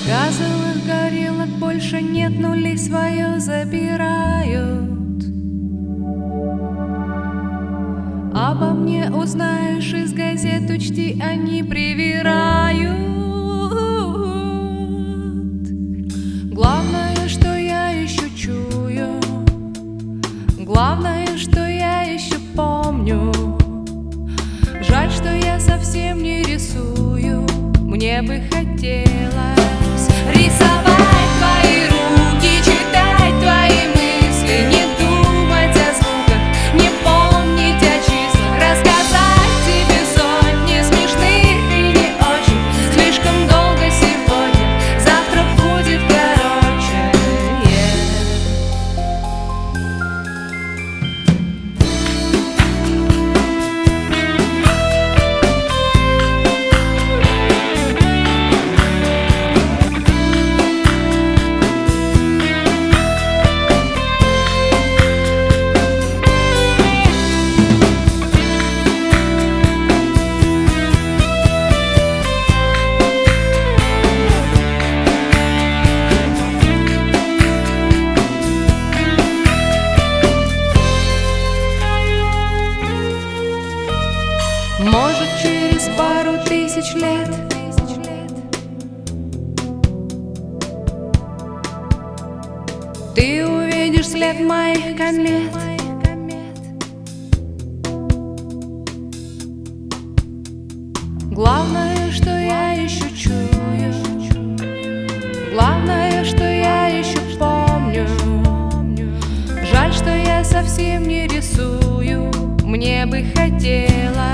Газовых горелок больше нет, нули свое забирают. Обо мне узнаешь из газет, учти, они привирают. Главное, что я еще чую, главное, что я еще помню. Жаль, что я совсем не рисую, мне бы хотелось рисовать твои руки, читать твои мысли, не думать о звуках, не помнить о числах, рассказать тебе сотни смешных и не очень. Слишком долго сегодня, завтра будет короче. Может, через пару тысяч лет ты увидишь след моих комет. Главное, что я еще чую, главное, что я еще помню. Жаль, что я совсем не рисую, мне бы хотелось